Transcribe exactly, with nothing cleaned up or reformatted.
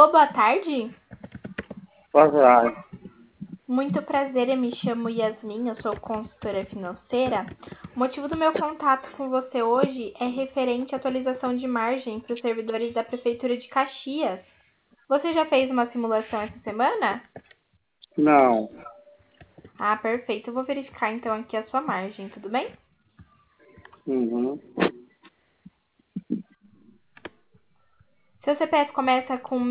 Alô, boa tarde. Boa tarde. Muito prazer, eu me chamo Yasmin, eu sou consultora financeira. O motivo do meu contato com você hoje é referente à atualização de margem para os servidores da Prefeitura de Caxias. Você já fez uma simulação essa semana? Não. Ah, perfeito. Eu vou verificar então aqui a sua margem, tudo bem? Uhum. Seu C P F começa com